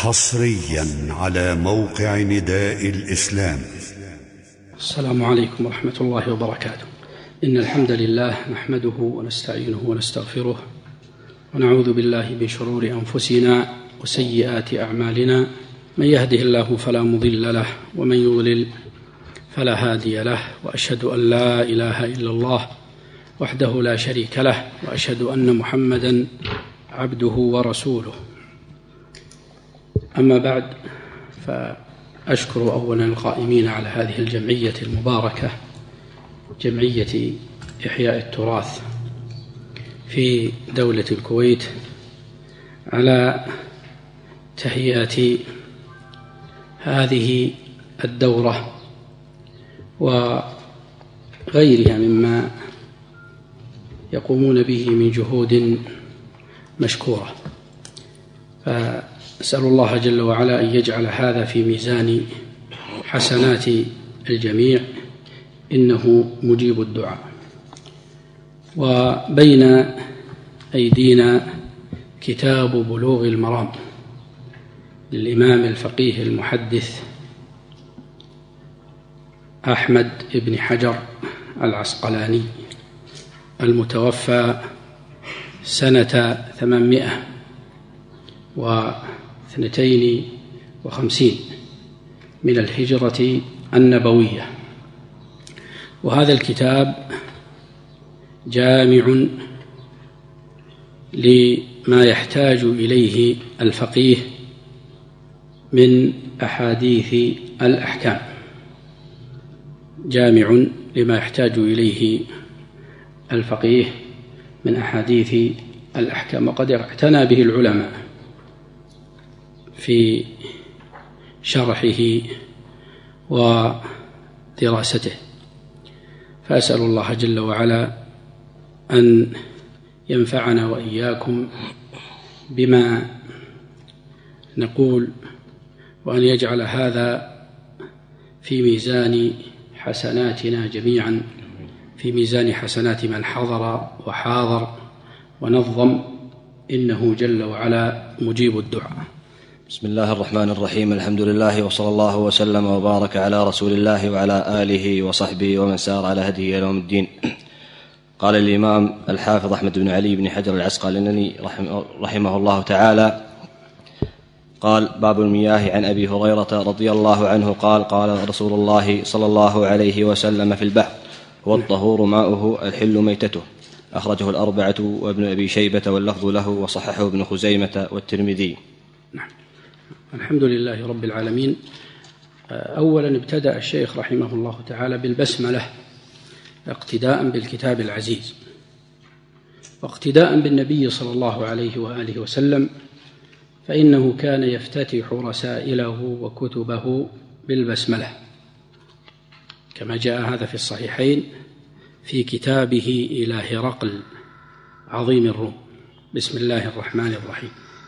حصريا على موقع نداء الإسلام. السلام عليكم ورحمة الله وبركاته. إن الحمد لله نحمده ونستعينه ونستغفره ونعوذ بالله من شرور أنفسنا وسيئات أعمالنا، من يهده الله فلا مضل له ومن يضلل فلا هادي له، وأشهد أن لا إله إلا الله وحده لا شريك له، وأشهد أن محمدا عبده ورسوله. أما بعد، فأشكر أولا القائمين على هذه الجمعية المباركة، جمعية إحياء التراث في دولة الكويت، على تهيئة هذه الدورة وغيرها مما يقومون به من جهود مشكورة. فأسأل الله جل وعلا أن يجعل هذا في ميزان حسنات الجميع، إنه مجيب الدعاء. وبين أيدينا كتاب بلوغ المرام للإمام الفقيه المحدث أحمد بن حجر العسقلاني، المتوفى سنة 852 من الهجرة النبوية. وهذا الكتاب جامع لما يحتاج إليه الفقيه من أحاديث الأحكام، جامع لما يحتاج إليه الفقيه من أحاديث الأحكام، وقد اعتنى به العلماء في شرحه ودراسته. فأسأل الله جل وعلا أن ينفعنا وإياكم بما نقول، وأن يجعل هذا في ميزان حسناتنا جميعا، في ميزان حسنات من حضر وحاضر ونظم، إنه جل وعلا مجيب الدعاء. بسم الله الرحمن الرحيم. الحمد لله وصلى الله وسلم وبارك على رسول الله وعلى آله وصحبه ومن سار على هديه إلى يوم الدين. قال الإمام الحافظ أحمد بن علي بن حجر العسقلاني رحمه الله تعالى: قال: باب المياه. عن أبي هريرة رضي الله عنه قال: قال رسول الله صلى الله عليه وسلم في البحر: هو الطهور ماؤه الحل ميتته. أخرجه الأربعة وابن أبي شيبة واللفظ له، وصححه ابن خزيمة والترمذي. الحمد لله رب العالمين. أولا ابتدأ الشيخ رحمه الله تعالى بالبسملة اقتداء بالكتاب العزيز، واقتداء بالنبي صلى الله عليه وآله وسلم، فإنه كان يفتتح رسائله وكتبه بالبسملة، كما جاء هذا في الصحيحين في كتابه إلى هرقل عظيم الروم: بسم الله الرحمن الرحيم.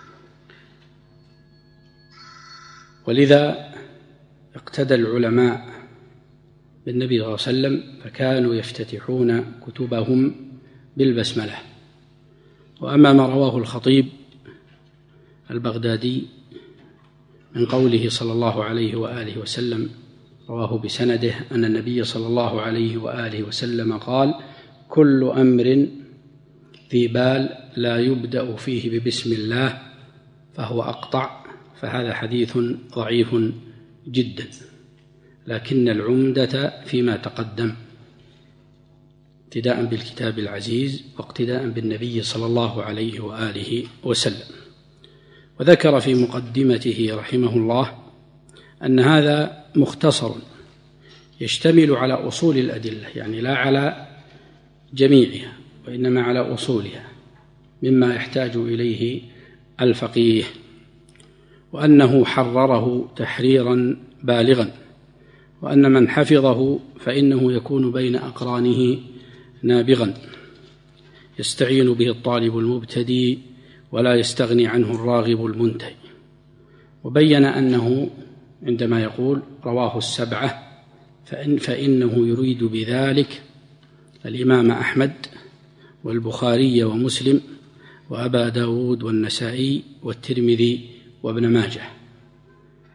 ولذا اقتدى العلماء بالنبي صلى الله عليه وسلم، فكانوا يفتتحون كتبهم بالبسملة. وأما ما رواه الخطيب البغدادي من قوله صلى الله عليه وآله وسلم، رواه بسنده أن النبي صلى الله عليه وآله وسلم قال: كل أمر ذي بال لا يبدأ فيه ببسم الله فهو أقطع. فهذا حديث ضعيف جدا، لكن العمدة فيما تقدم، اقتداء بالكتاب العزيز واقتداء بالنبي صلى الله عليه وآله وسلم. وذكر في مقدمته رحمه الله أن هذا مختصر يشتمل على أصول الأدلة، يعني لا على جميعها وإنما على أصولها مما يحتاج إليه الفقيه، وأنه حرره تحريرا بالغا، وأن من حفظه فإنه يكون بين أقرانه نابغا يستعين به الطالب المبتدئ ولا يستغني عنه الراغب المنتهي. وبين أنه عندما يقول رواه السبعة فإنه يريد بذلك الإمام أحمد والبخاري ومسلم وأبا داود والنسائي والترمذي وابن ماجه،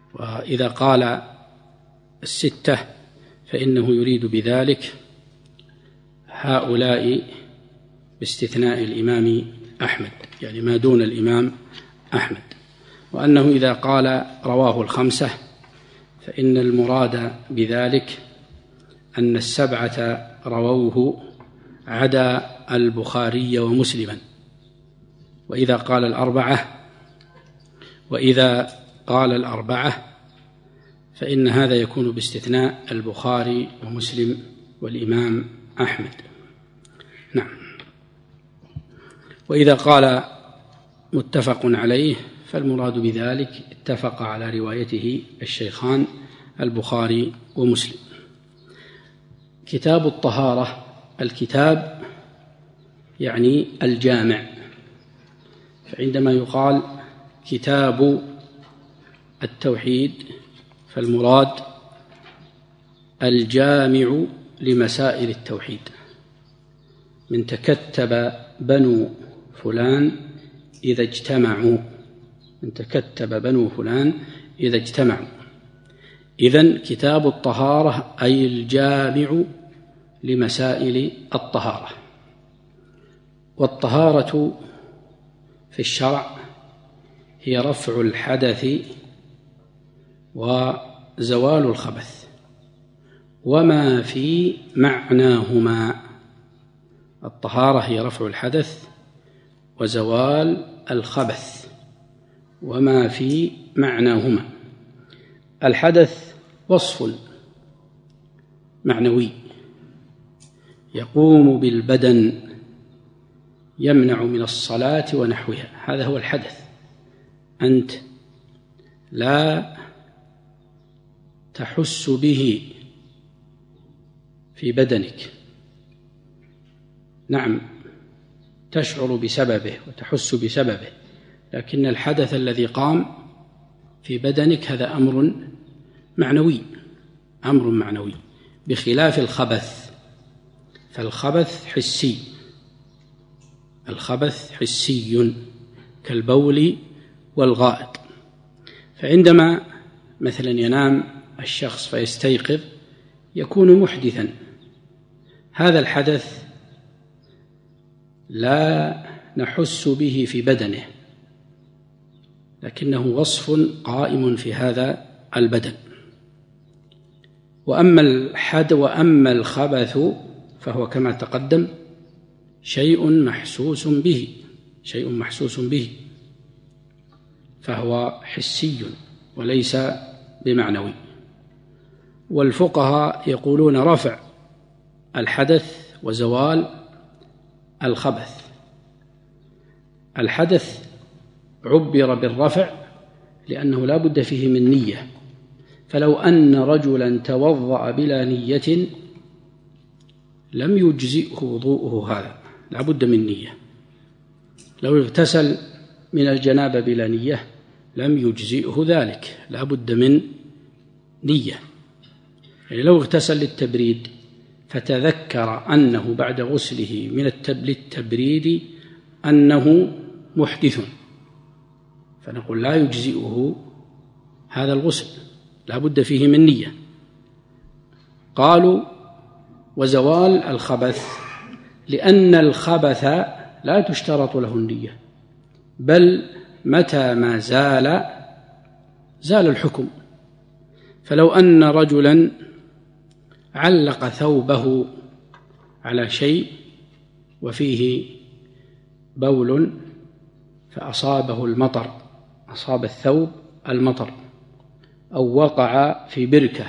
وإذا قال 6 فإنه يريد بذلك هؤلاء باستثناء الإمام أحمد، يعني ما دون الإمام أحمد. وأنه إذا قال رواه 5 فإن المراد بذلك أن 7 رووه عدا البخاري ومسلما. وإذا قال الأربعة فإن هذا يكون باستثناء البخاري ومسلم والإمام أحمد. نعم. وإذا قال متفق عليه فالمراد بذلك اتفق على روايته الشيخان البخاري ومسلم. كتاب الطهارة، الكتاب يعني الجامع، فعندما يقال كتاب التوحيد فالمراد الجامع لمسائل التوحيد، من تكتب بنو فلان إذا اجتمعوا، من تكتب بنو فلان إذا اجتمعوا. إذن كتاب الطهارة أي الجامع لمسائل الطهارة. والطهارة في الشرع هي رفع الحدث وزوال الخبث وما في معناهما. الطهارة هي رفع الحدث وزوال الخبث وما في معناهما. الحدث وصف معنوي يقوم بالبدن يمنع من الصلاة ونحوها، هذا هو الحدث. أنت لا تحس به في بدنك، نعم تشعر بسببه وتحس بسببه، لكن الحدث الذي قام في بدنك هذا أمر معنوي بخلاف الخبث، فالخبث حسي، الخبث حسي كالبول والغائط. فعندما مثلا ينام الشخص فيستيقظ يكون محدثا، هذا الحدث لا نحس به في بدنه، لكنه وصف قائم في هذا البدن. وأما الخبث فهو كما تقدم شيء محسوس به، فهو حسي وليس بمعنوي. والفقهاء يقولون رفع الحدث وزوال الخبث. الحدث عبر بالرفع لأنه لا بد فيه من نية، فلو أن رجلا توضأ بلا نية لم يجزئه وضوءه، هذا لا بد من نية. لو اغتسل من الجنابة بلا نية لم يجزئه ذلك، لا بد من نية. يعني لو اغتسل للتبريد فتذكر أنه بعد غسله للتبريد أنه محدث، فنقول لا يجزئه هذا الغسل، لا بد فيه من نية. قالوا وزوال الخبث لأن الخبث لا تشترط له النية، بل متى ما زال الحكم. فلو أن رجلا علق ثوبه على شيء وفيه بول فأصابه المطر، أصاب الثوب المطر، أو وقع في بركة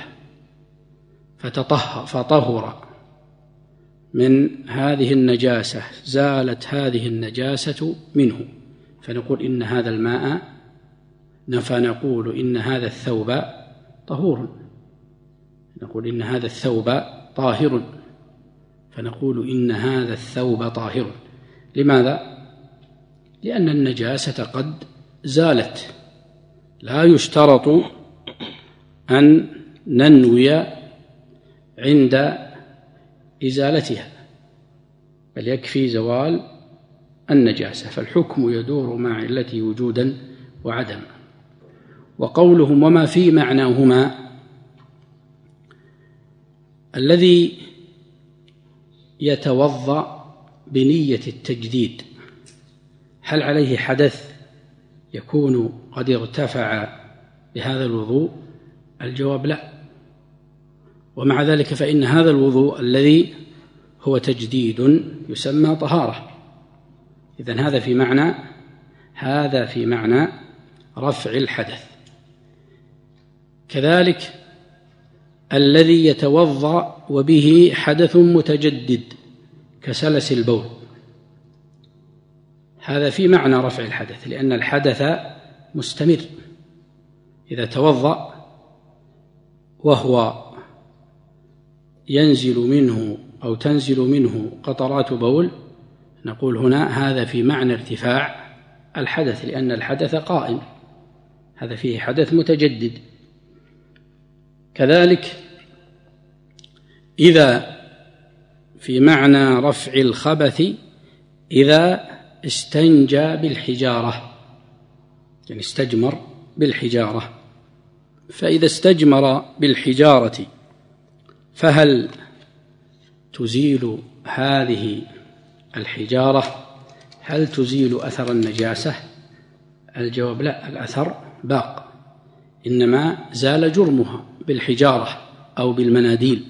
فطهر من هذه النجاسة، زالت هذه النجاسة منه، فنقول إن هذا الماء، فنقول إن هذا الثوب طهور، نقول إن هذا الثوب طاهر، فنقول إن هذا الثوب طاهر. لماذا؟ لأن النجاسة قد زالت، لا يشترط أن ننوي عند إزالتها، بل يكفي زوال النجاسة، فالحكم يدور مع علته وجودا وعدما. وقولهم وما في معناهما، الذي يتوضأ بنية التجديد هل عليه حدث يكون قد ارتفع بهذا الوضوء؟ الجواب لا. ومع ذلك فإن هذا الوضوء الذي هو تجديد يسمى طهارة. إذن هذا في معنى رفع الحدث. كذلك الذي يتوضأ وبه حدث متجدد كسلس البول، هذا في معنى رفع الحدث، لأن الحدث مستمر. إذا توضأ وهو ينزل منه أو تنزل منه قطرات بول، نقول هنا هذا في معنى ارتفاع الحدث، لأن الحدث قائم، هذا فيه حدث متجدد. كذلك إذا في معنى رفع الخبث إذا استنجى بالحجارة، يعني استجمر بالحجارة. فإذا استجمر بالحجارة فهل تزيل هذه الحجارة، هل تزيل أثر النجاسة؟ الجواب لا، الأثر باق، إنما زال جرمها بالحجارة أو بالمناديل.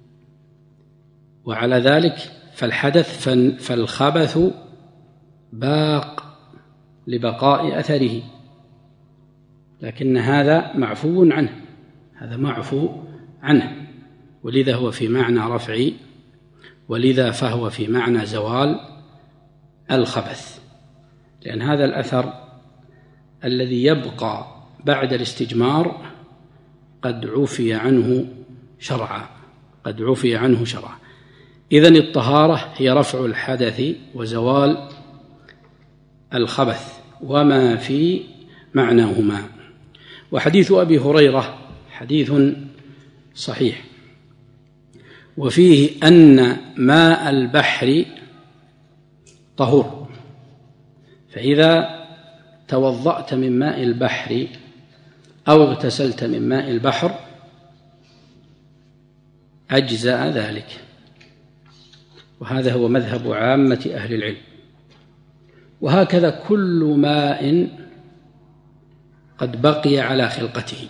وعلى ذلك فالحدث فالخبث باق لبقاء أثره، لكن هذا معفو عنه، هذا معفو عنه، ولذا هو في معنى رفع، ولذا فهو في معنى زوال الخبث، لأن هذا الأثر الذي يبقى بعد الاستجمار قد عفي عنه شرعا، قد عفي عنه شرعا. إذن الطهارة هي رفع الحدث وزوال الخبث وما في معناهما. وحديث أبي هريرة حديث صحيح، وفيه أن ماء البحر طهور، فإذا توضأت من ماء البحر أو اغتسلت من ماء البحر أجزأ ذلك، وهذا هو مذهب عامة أهل العلم. وهكذا كل ماء قد بقي على خلقته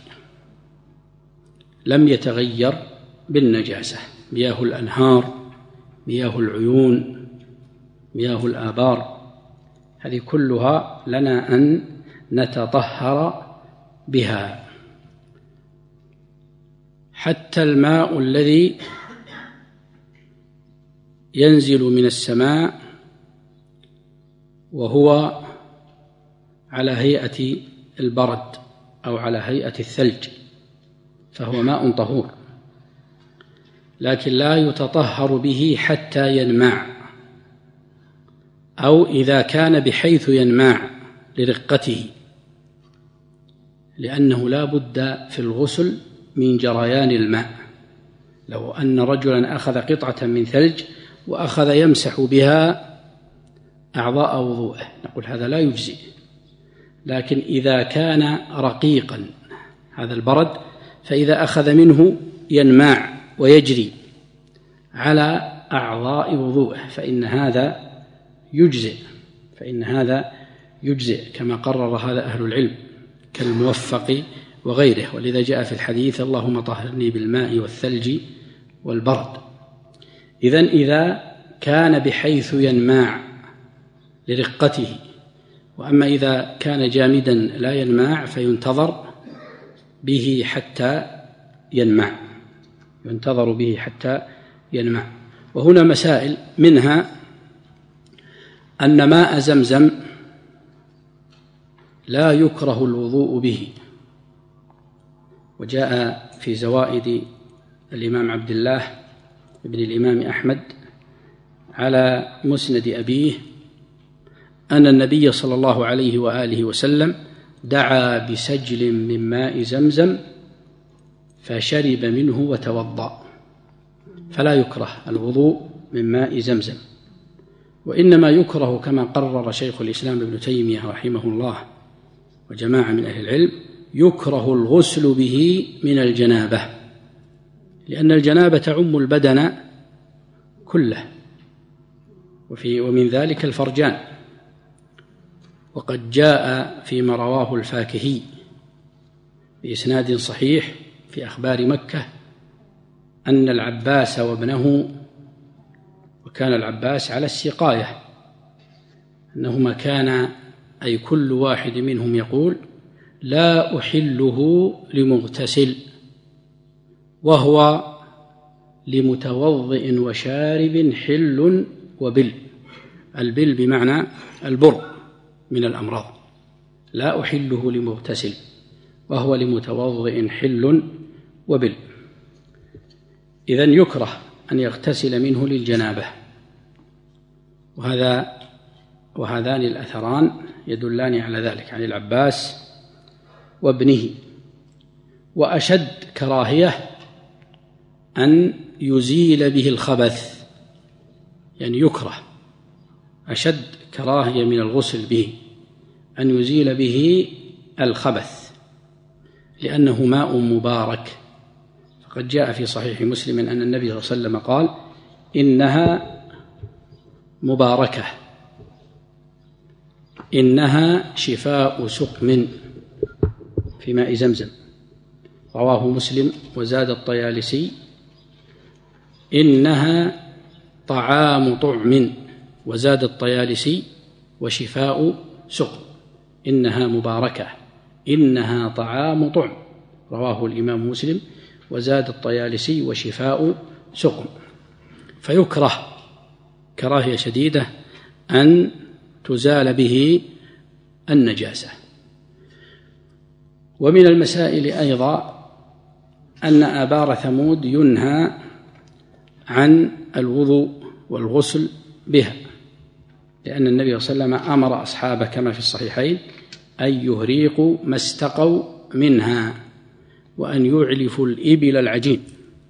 لم يتغير بالنجاسة، مياه الأنهار، مياه العيون، مياه الآبار، هذه كلها لنا أن نتطهر بها. حتى الماء الذي ينزل من السماء وهو على هيئة البرد أو على هيئة الثلج فهو ماء طهور، لكن لا يتطهر به حتى ينماع، أو إذا كان بحيث ينماع لرقته، لأنه لا بد في الغسل من جريان الماء. لو أن رجلا أخذ قطعة من ثلج وأخذ يمسح بها أعضاء وضوءه نقول هذا لا يجزئ، لكن إذا كان رقيقا هذا البرد فإذا أخذ منه ينماع ويجري على أعضاء وضوءه فإن هذا يجزئ كما قرر هذا أهل العلم كالموفق وغيره. ولذا جاء في الحديث اللهم طهرني بالماء والثلج والبرد. إذن إذا كان بحيث ينماع لرقته، وأما إذا كان جامدا لا ينماع فينتظر به حتى ينمع. وهنا مسائل، منها أن ماء زمزم لا يكره الوضوء به، وجاء في زوائد الإمام عبد الله ابن الإمام أحمد على مسند أبيه أن النبي صلى الله عليه وآله وسلم دعا بسجل من ماء زمزم فشرب منه وتوضأ، فلا يكره الوضوء من ماء زمزم، وإنما يكره كما قرر شيخ الإسلام ابن تيمية رحمه الله وجماعة من أهل العلم يكره الغسل به من الجنابة، لأن الجنابة تعم البدن كله، ومن ذلك الفرجان. وقد جاء فيما رواه الفاكهي بإسناد صحيح في أخبار مكة أن العباس وابنه، وكان العباس على السقاية، أنهما كان أي كل واحد منهم يقول: لا أحله لمغتسل، وهو لمتوضئ وشارب حل وبل. البل بمعنى البر من الأمراض. لا أحله لمغتسل وهو لمتوضئ حل وبل. إذن يكره أن يغتسل منه للجنابة. وهذان الأثران يدلان على ذلك عن العباس وابنه. وأشد كراهية أن يزيل به الخبث، يعني يكره أشد كراهية من الغسل به أن يزيل به الخبث، لأنه ماء مبارك. فقد جاء في صحيح مسلم أن النبي صلى الله عليه وسلم قال: إنها مباركة، إنها شفاء سقم في ماء زمزم. رواه مسلم. وزاد الطيالسي: إنها طعام طعم. وزاد الطيالسي: وشفاء سقم. إنها مباركة، إنها طعام طعم. رواه الإمام مسلم. وزاد الطيالسي: وشفاء سقم. فيكره كراهية شديدة أن تزال به النجاسة. ومن المسائل أيضا أن آبار ثمود ينهى عن الوضوء والغسل بها، لأن النبي صلى الله عليه وسلم أمر أصحابه كما في الصحيحين أن يهريقوا ما استقوا منها، وأن يعلفوا الإبل العجين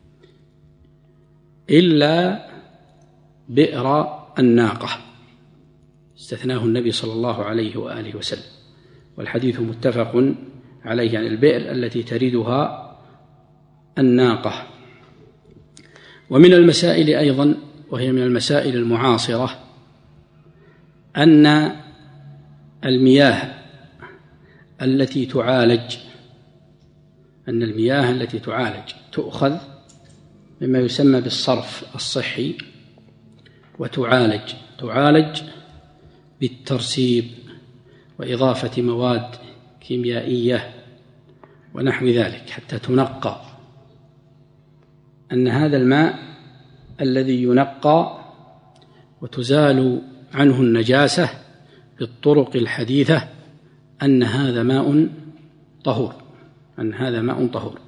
إلا بئر الناقة، استثناه النبي صلى الله عليه وآله وسلم. والحديث متفق عليه، عن البئر التي تردها الناقة. ومن المسائل أيضا، وهي من المسائل المعاصرة، أن المياه التي تعالج تؤخذ مما يسمى بالصرف الصحي، وتعالج بالترسيب وإضافة مواد كيميائية ونحو ذلك حتى تنقى. أن هذا الماء الذي ينقى وتزال عنه النجاسة بالطرق الحديثة أن هذا ماء طهور،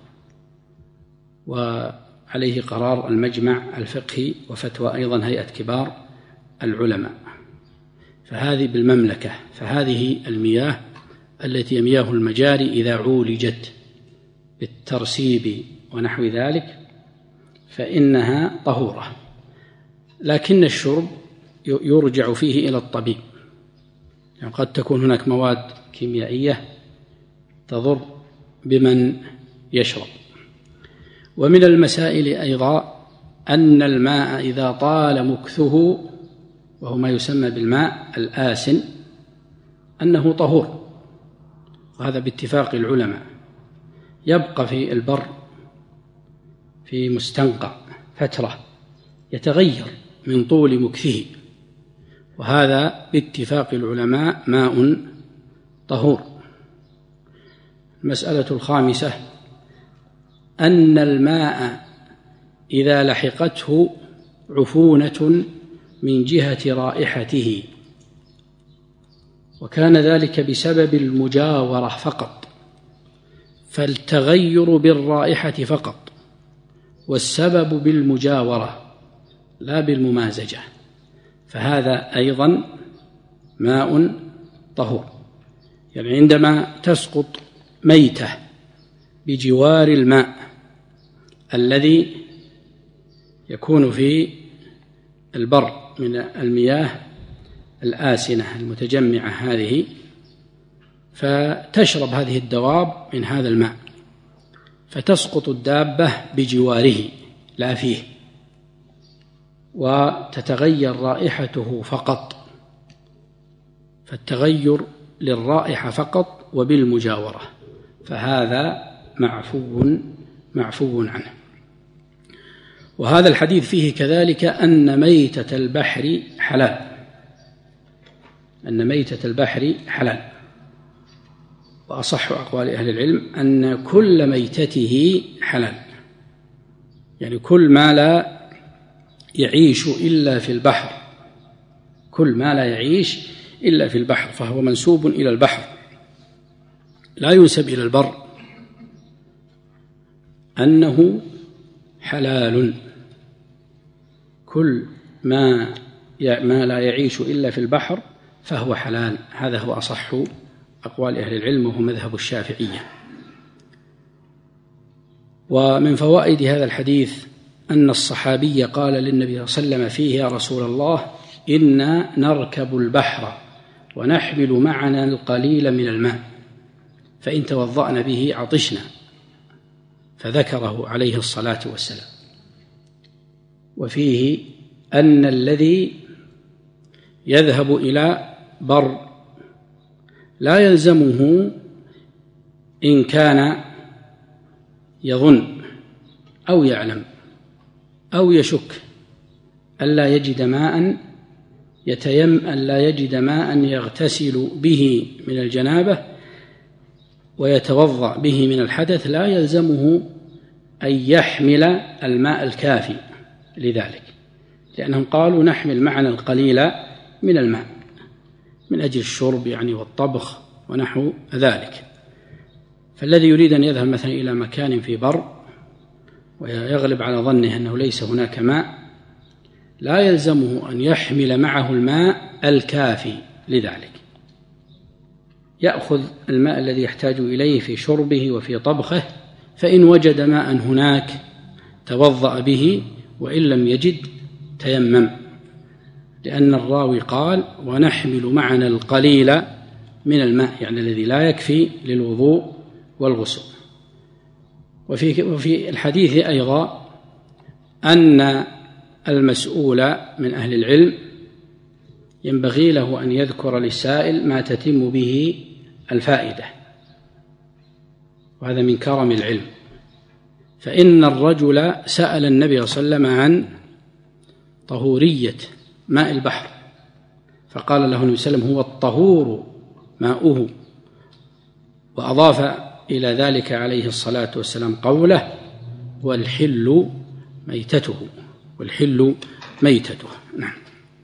وعليه قرار المجمع الفقهي وفتوى أيضا هيئة كبار العلماء. فهذه بالمملكة، فهذه المياه التي هي مياه المجاري إذا عولجت بالترسيب ونحو ذلك فإنها طهورة، لكن الشرب يرجع فيه إلى الطبيب، يعني قد تكون هناك مواد كيميائية تضر بمن يشرب. ومن المسائل أيضا أن الماء إذا طال مكثه، وهو ما يسمى بالماء الآسن، أنه طهور، وهذا باتفاق العلماء. يبقى في البر في مستنقع فترة يتغير من طول مكثه، وهذا باتفاق العلماء ماء طهور. المسألة الخامسة أن الماء إذا لحقته عفونة من جهة رائحته، وكان ذلك بسبب المجاورة فقط، فالتغير بالرائحة فقط، والسبب بالمجاورة لا بالممازجة، فهذا أيضا ماء طهور. يعني عندما تسقط ميتة بجوار الماء الذي يكون في البر من المياه الآسنة المتجمعة هذه، فتشرب هذه الدواب من هذا الماء، فتسقط الدابة بجواره لا فيه، وتتغير رائحته فقط، فالتغير للرائحة فقط وبالمجاورة، فهذا معفو عنه. وهذا الحديث فيه كذلك أن ميتة البحر حلال، وأصح أقوال أهل العلم أن كل ميتته حلال، يعني كل ما لا يعيش إلا في البحر، فهو منسوب إلى البحر لا ينسب إلى البر، أنه حلال. كل ما لا يعيش إلا في البحر فهو حلال. هذا هو أصح أقوال أهل العلم، وهو مذهب الشافعية. ومن فوائد هذا الحديث أن الصحابي قال للنبي صلى الله عليه وسلم فيه: يا رسول الله، إنا نركب البحر ونحمل معنا القليل من الماء، فإن توضأنا به عطشنا، فذكره عليه الصلاة والسلام. وفيه أن الذي يذهب إلى بر لا يلزمه إن كان يظن أو يعلم أو يشك ألا يجد ماء يغتسل به من الجنابة ويتوضأ به من الحدث، لا يلزمه أن يحمل الماء الكافي لذلك، لأنهم قالوا نحمل معنا القليل من الماء من أجل الشرب يعني والطبخ ونحو ذلك. فالذي يريد أن يذهب مثلا إلى مكان في بر ويغلب على ظنه أنه ليس هناك ماء، لا يلزمه أن يحمل معه الماء الكافي لذلك، يأخذ الماء الذي يحتاج إليه في شربه وفي طبخه، فإن وجد ماء هناك توضأ به، وإن لم يجد تيمم، لأن الراوي قال ونحمل معنا القليل من الماء، يعني الذي لا يكفي للوضوء والغسل. وفي الحديث أيضا أن المسؤول من أهل العلم ينبغي له أن يذكر للسائل ما تتم به الفائدة، وهذا من كرم العلم. فإن الرجل سأل النبي صلى الله عليه وسلم عن طهورية ماء البحر، فقال له النبي صلى الله عليه وسلم: هو الطهور ماؤه، وأضاف إلى ذلك عليه الصلاة والسلام قوله: والحل ميتته. نعم.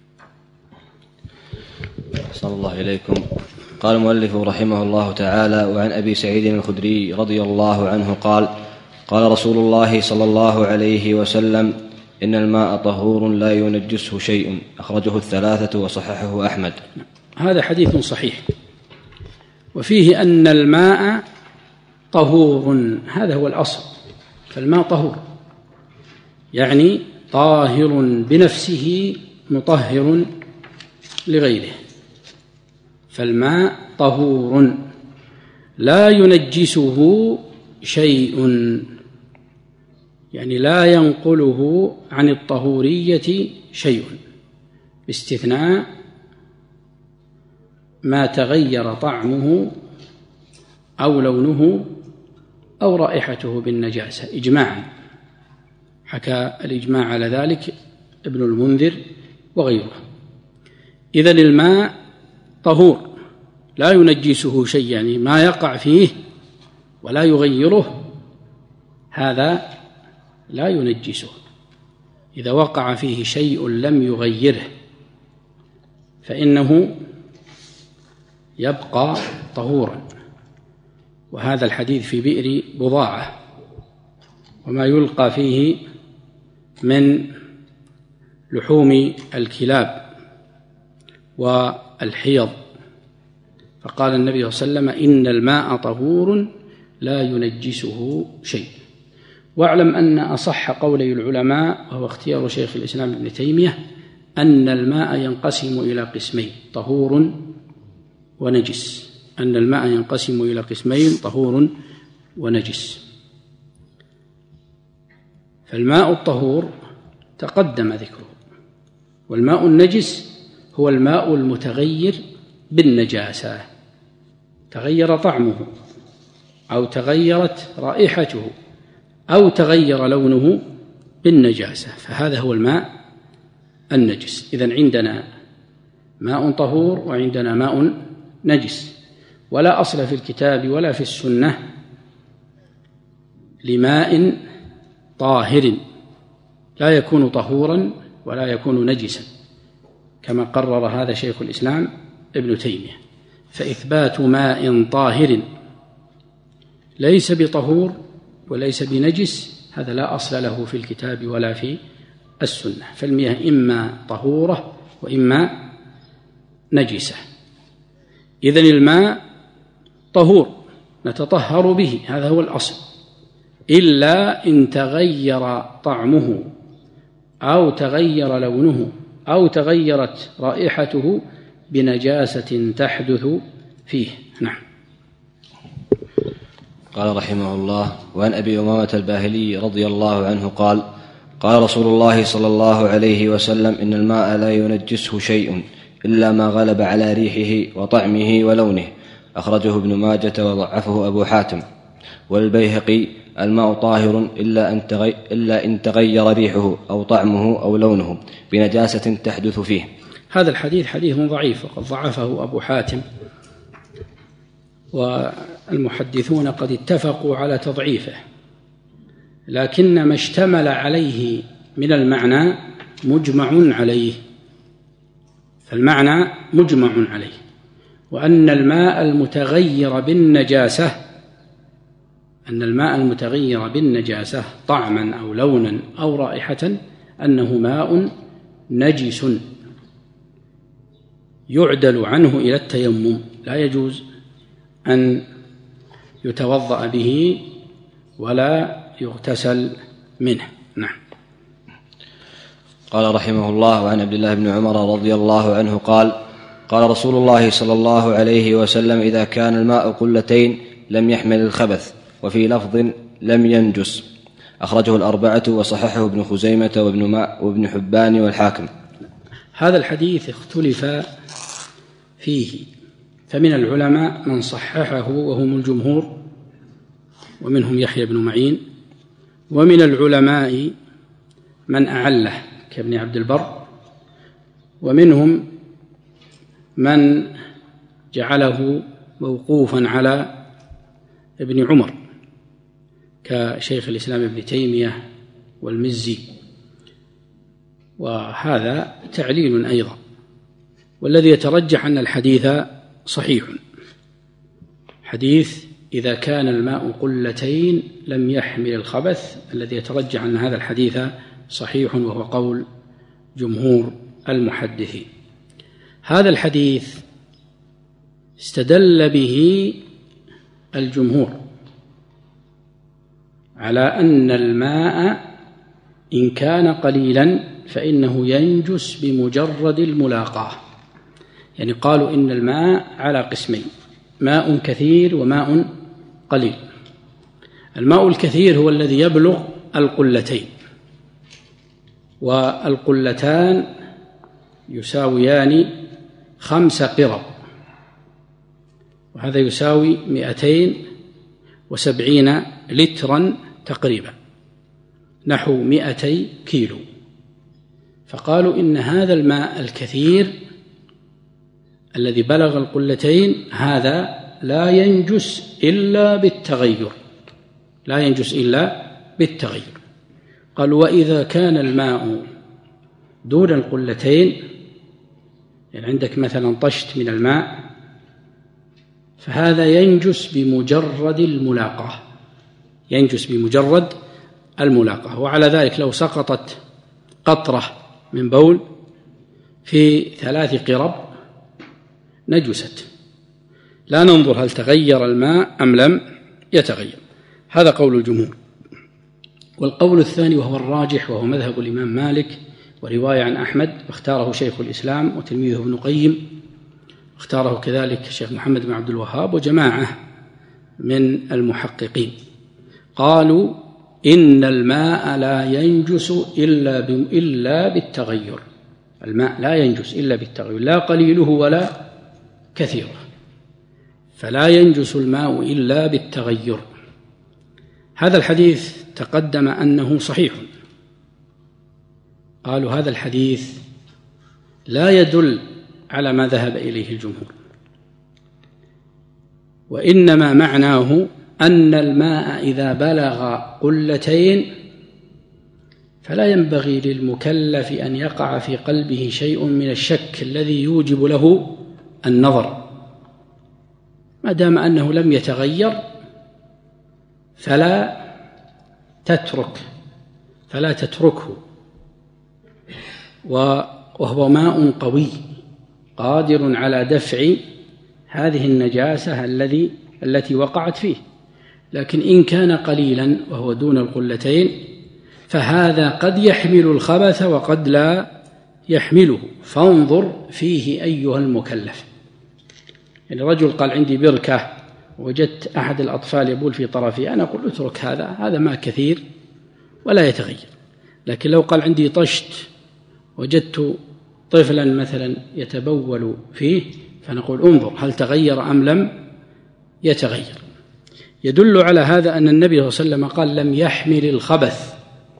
صلى الله إليكم. قال المؤلف رحمه الله تعالى: وعن أبي سعيد الخدري رضي الله عنه قال: قال رسول الله صلى الله عليه وسلم: إن الماء طهور لا ينجسه شيء، أخرجه الثلاثة وصححه أحمد. هذا حديث صحيح، وفيه أن الماء طهور، هذا هو الأصل، فالماء طهور يعني طاهر بنفسه مطهر لغيره، فالماء طهور لا ينجسه شيء، يعني لا ينقله عن الطهورية شيء، باستثناء ما تغير طعمه أو لونه أو رائحته بالنجاسة إجماعا، حكى الإجماع على ذلك ابن المنذر وغيره. إذن الماء طهور لا ينجسه شيء، يعني ما يقع فيه ولا يغيره هذا لا ينجسه. إذا وقع فيه شيء لم يغيره فإنه يبقى طهورا. وهذا الحديث في بئر بضاعة وما يلقى فيه من لحوم الكلاب والحيض، فقال النبي صلى الله عليه وسلم: إن الماء طهور لا ينجسه شيء. واعلم أن أصح قولي العلماء، وهو اختيار شيخ الإسلام ابن تيمية، أن الماء ينقسم إلى قسمين: طهور ونجس. أن الماء ينقسم إلى قسمين: طهور ونجس. فالماء الطهور تقدم ذكره، والماء النجس هو الماء المتغير بالنجاسة، تغير طعمه أو تغيرت رائحته أو تغير لونه بالنجاسة، فهذا هو الماء النجس. إذن عندنا ماء طهور وعندنا ماء نجس، ولا أصل في الكتاب ولا في السنة لماء طاهر لا يكون طهورا ولا يكون نجسا، كما قرر هذا شيخ الإسلام ابن تيمية. فإثبات ماء طاهر ليس بطهور وليس بنجس هذا لا أصل له في الكتاب ولا في السنة، فالمياه إما طهورة وإما نجسة. إذن الماء طهور نتطهر به، هذا هو الأصل، إلا إن تغير طعمه أو تغير لونه أو تغيرت رائحته بنجاسة تحدث فيه. نعم. قال رحمه الله: وعن أبي أمامة الباهلي رضي الله عنه قال: قال رسول الله صلى الله عليه وسلم: إن الماء لا ينجسه شيء إلا ما غلب على ريحه وطعمه ولونه. أخرجه ابن ماجة وضعفه أبو حاتم. والبيهقي: الماء طاهر إلا إن تغير ريحه أو طعمه أو لونه بنجاسة تحدث فيه. هذا الحديث حديث ضعيف وقد ضعفه أبو حاتم، والمحدثون قد اتفقوا على تضعيفه، لكن ما اشتمل عليه من المعنى مجمع عليه، فالمعنى مجمع عليه، وأن الماء المتغير بالنجاسة طعما أو لونا أو رائحة أنه ماء نجس يعدل عنه إلى التيمم، لا يجوز أن يتوضأ به ولا يغتسل منه. نعم. قال رحمه الله: وعن عبد الله بن عمر رضي الله عنه قال: قال رسول الله صلى الله عليه وسلم: إذا كان الماء قلتين لم يحمل الخبث، وفي لفظ لم ينجس. أخرجه الأربعة وصححه ابن خزيمة وابن حبان والحاكم. هذا الحديث اختلف فيه، فمن العلماء من صححه وهم الجمهور ومنهم يحيى بن معين، ومن العلماء من أعله كابن عبد البر، ومنهم من جعله موقوفا على ابن عمر كشيخ الإسلام ابن تيمية والمزي، وهذا تعليل أيضا. والذي يترجح أن الحديث صحيح، حديث إذا كان الماء قلتين لم يحمل الخبث، الذي يترجح أن هذا الحديث صحيح، وهو قول جمهور المحدثين. هذا الحديث استدل به الجمهور على أن الماء إن كان قليلا فإنه ينجس بمجرد الملاقاة، يعني قالوا إن الماء على قسمين: ماء كثير وماء قليل. الماء الكثير هو الذي يبلغ القلتين، والقلتان يساويان 5 قرب، وهذا يساوي 270 لترا تقريبا، نحو 200 كيلو. فقالوا إن هذا الماء الكثير الذي بلغ القلتين هذا لا ينجس إلا بالتغير، قالوا: وإذا كان الماء دون القلتين، يعني عندك مثلا طشت من الماء، فهذا ينجس بمجرد الملاقاة. وعلى ذلك لو سقطت قطرة من بول في 3 قرب نجست، لا ننظر هل تغير الماء أم لم يتغير. هذا قول الجمهور. والقول الثاني وهو الراجح، وهو مذهب الإمام مالك ورواية عن أحمد، واختاره شيخ الإسلام وتلميذه ابن قيم، اختاره كذلك الشيخ محمد بن عبد الوهاب وجماعة من المحققين، قالوا إن الماء لا ينجس إلا بالتغير. الماء لا ينجس إلا بالتغير، لا قليله ولا كثيره، فلا ينجس الماء إلا بالتغير. هذا الحديث تقدم أنه صحيح، قالوا هذا الحديث لا يدل على ما ذهب إليه الجمهور، وإنما معناه أن الماء إذا بلغ قلتين فلا ينبغي للمكلف أن يقع في قلبه شيء من الشك الذي يوجب له النظر، ما دام أنه لم يتغير فلا تتركه، وهو ماء قوي قادر على دفع هذه النجاسة التي وقعت فيه. لكن إن كان قليلا وهو دون القلتين فهذا قد يحمل الخبث وقد لا يحمله، فانظر فيه أيها المكلف. يعني رجل قال عندي بركة وجدت أحد الأطفال يبول في طرفي، أنا أقول اترك هذا ماء كثير ولا يتغير. لكن لو قال عندي طشت وجدت طفلا مثلا يتبول فيه، فنقول انظر هل تغير أم لم يتغير. يدل على هذا أن النبي صلى الله عليه وسلم قال لم يحمل الخبث،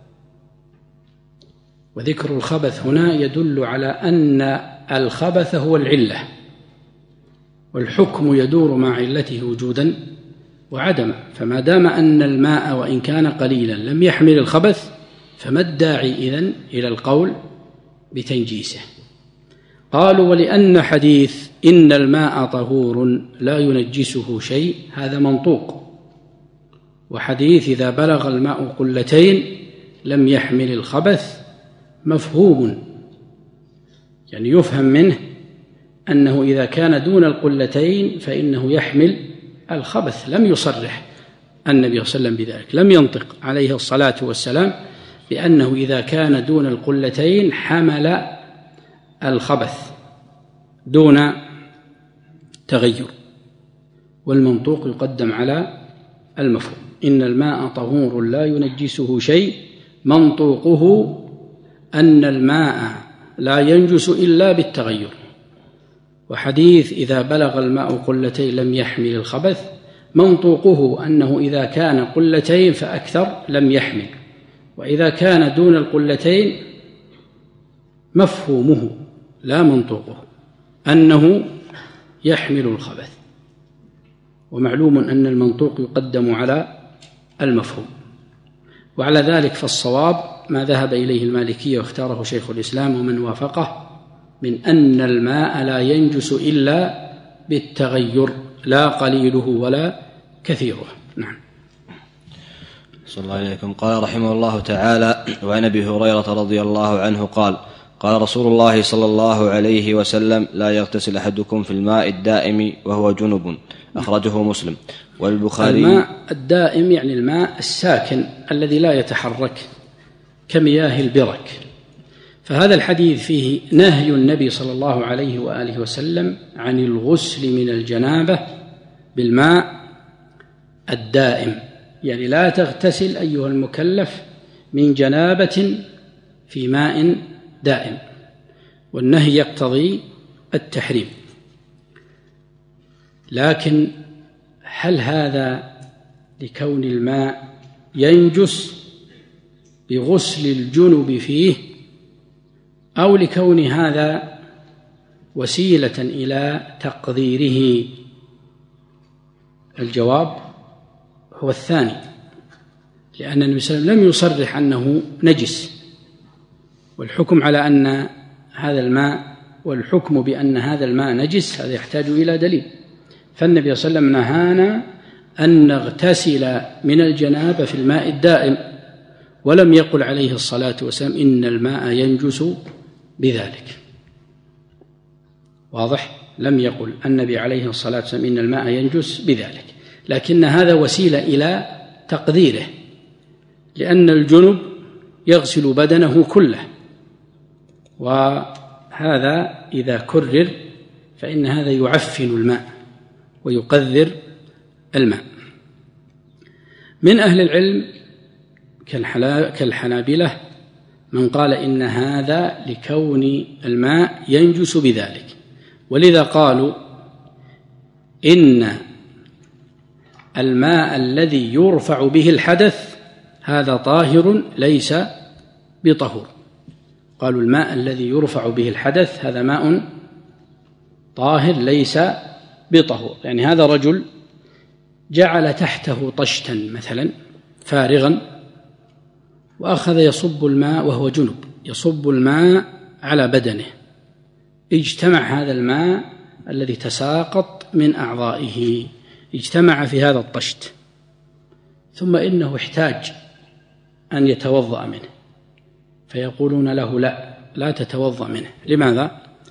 وذكر الخبث هنا يدل على أن الخبث هو العلة، والحكم يدور مع علته وجودا وعدما. فما دام أن الماء وإن كان قليلا لم يحمل الخبث فما الداعي إذن إلى القول بتنجيسه؟ قالوا ولأن حديث إن الماء طهور لا ينجسه شيء هذا منطوق، وحديث إذا بلغ الماء قلتين لم يحمل الخبث مفهوم، يعني يفهم منه أنه إذا كان دون القلتين فإنه يحمل الخبث. لم يصرح النبي صلى الله عليه وسلم بذلك، لم ينطق عليه الصلاة والسلام بأنه إذا كان دون القلتين حمل الخبث دون تغير، والمنطوق يقدم على المفهوم. إن الماء طهور لا ينجسه شيء، منطوقه أن الماء لا ينجس إلا بالتغير. وحديث إذا بلغ الماء قلتين لم يحمل الخبث منطوقه أنه إذا كان قلتين فأكثر لم يحمل، وإذا كان دون القلتين مفهومه لا منطوقه أنه يحمل الخبث. ومعلوم أن المنطوق يقدم على المفهوم، وعلى ذلك فالصواب ما ذهب إليه المالكية واختاره شيخ الإسلام ومن وافقه من أن الماء لا ينجس إلا بالتغير، لا قليله ولا كثيره. نعم. صلى الله عليكم. قال رحمه الله تعالى: وعن أبي هريرة رضي الله عنه قال: قال رسول الله صلى الله عليه وسلم: لا يغتسل أحدكم في الماء الدائم وهو جنب. أخرجه مسلم. والبخاري. الماء الدائم يعني الماء الساكن الذي لا يتحرك كمياه البرك. فهذا الحديث فيه نهي النبي صلى الله عليه وآله وسلم عن الغسل من الجنابة بالماء الدائم، يعني لا تغتسل أيها المكلف من جنابة في ماء دائم، والنهي يقتضي التحريم. لكن هل هذا لكون الماء ينجس بغسل الجنب فيه، أو لكون هذا وسيلة إلى تقديره؟ الجواب هو الثاني، لأن النبي صلى الله عليه وسلم لم يصرح أنه نجس، والحكم على أن هذا الماء والحكم بأن هذا الماء نجس هذا يحتاج إلى دليل. فالنبي صلى الله عليه وسلم نهانا أن نغتسل من الجنابة في الماء الدائم، ولم يقل عليه الصلاة والسلام إن الماء ينجس بذلك. واضح؟ لم يقل النبي عليه الصلاة والسلام إن الماء ينجس بذلك، لكن هذا وسيلة إلى تقديره، لأن الجنب يغسل بدنه كله، وهذا إذا كرر فإن هذا يعفن الماء ويقذر الماء. من أهل العلم كالحنابلة من قال إن هذا لكون الماء ينجس بذلك، ولذا قالوا إن الماء الذي يرفع به الحدث هذا طاهر ليس بطهور. قالوا الماء الذي يرفع به الحدث هذا ماء طاهر ليس بطهور. يعني هذا رجل جعل تحته طشتا مثلا فارغا وأخذ يصب الماء وهو جنب، يصب الماء على بدنه، اجتمع هذا الماء الذي تساقط من أعضائه اجتمع في هذا الطشت، ثم إنه احتاج أن يتوضأ منه، فيقولون له لا تتوضأ منه. لماذا؟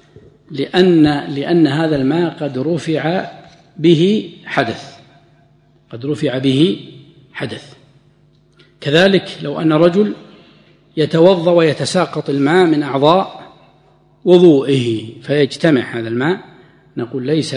لأن هذا الماء قد رفع به حدث، قد رفع به حدث. كذلك لو أن رجل يتوضأ ويتساقط الماء من أعضاء وضوئه فيجتمع هذا الماء، نقول ليس